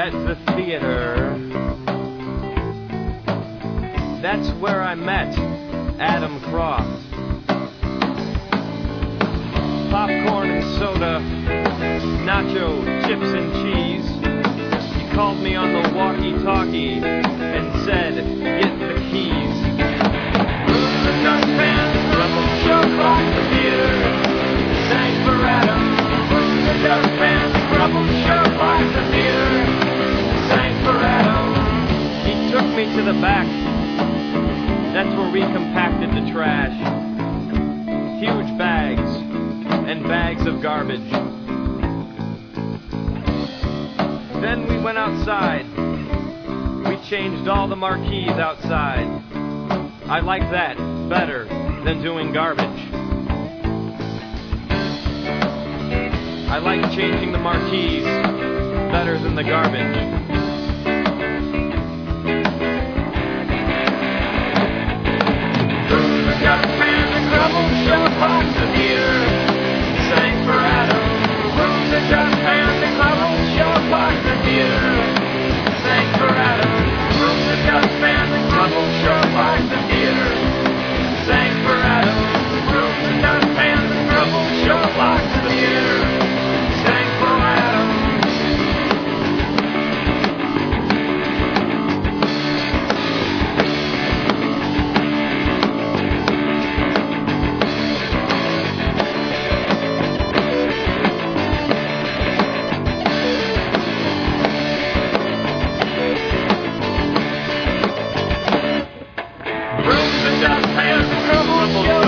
at the theater. That's where I met Adam Croft. Popcorn and soda, nacho, chips and cheese. He called me on the walkie-talkie and said, get the keys. The dustpan, rumble, show across the theater. Sang for Adam. The dustpan, rumble, show across the theater. Sang for Adam. He took me to the back. That's where we compacted the trash. Huge bags and bags of garbage. Then we went outside. We changed all the marquees outside. I like that better than doing garbage. I like changing the marquees better than the garbage. Show across the theater, sang for Adam. Room the dustpan, the club, show across the theater, sang for Adam. Room the dustpan, the club, show across the theater, sang for Adam. Room the dustpan, the club, show across the theater, sang for Adam. Show